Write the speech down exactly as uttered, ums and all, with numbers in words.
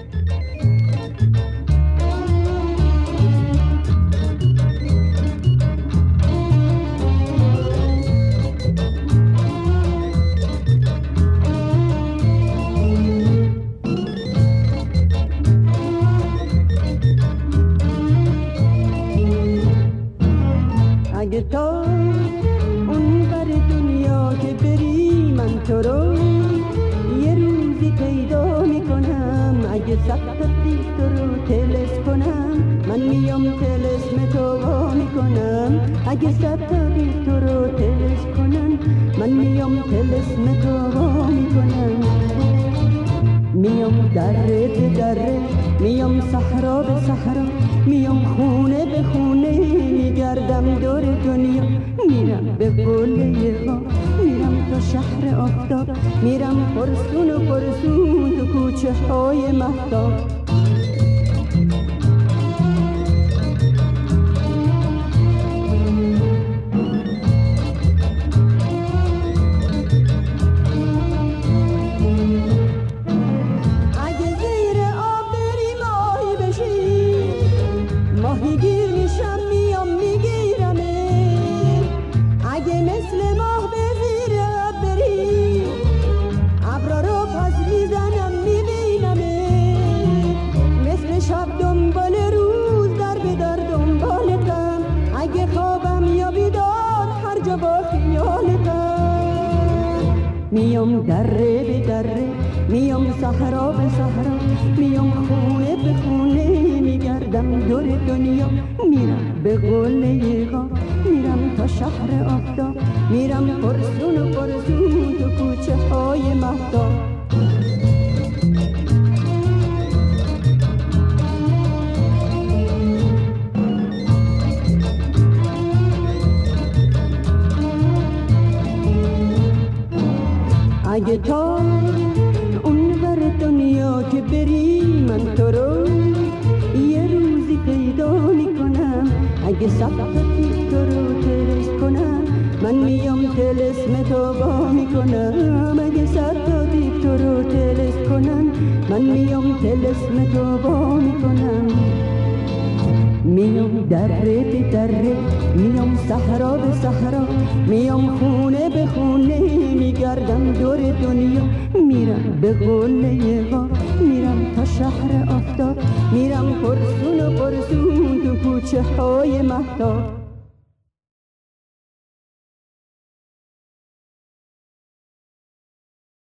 اگه تا اون بر دنیا که بری من تو رو یه روزی پیدا میکنم. اگه سختی تو رو تلس کنم من میام تلسم تو وا میکنم. اگه سختی تو رو تلس کنم من میام تلسم تو وا میکنم. میام دره به دره، میام صحرا به صحرا، میام خونه به خونه، میگردم دور دنیا. میرم به قله ها، میرم تا شهر آفتاب، میرم پرسون و پرسون تو کوچه های مهتاب. ماهیگیر میشم میام میگیرمه. اگه مثل ماه به زیر آب بری ابرا رو پس میزنم میبینمه. مثل شب دنبال روز در به در دنبالتم. اگه خوابم یا بیدار هر جا با خیالتم. میام دره به دره، میام صحرا به صحرا، میام خونه به خونه، میگردم دور دنیا. میرم به قله ها، میرم تا شهر آفتاب، میرم پرسون و پرسون تو کوچه های مهتاب. اگه تا اون بر دنیا که بری من تو رو یه روزی پیدا میکنم. اگه سختی تو رو تلس کنم من میام تلسم تو وا میکنم. اگه سختی تو رو تلس کنم من میام تلسم تو وا میکنم. میام دره به دره، میام صحرا به صحرا، میام خونه به خونه، میگردم دور دنیا. میرم به قله ها، میرم تا شهر آفتاب، میرم پرسون و پرسون تو کوچه های مهتاب.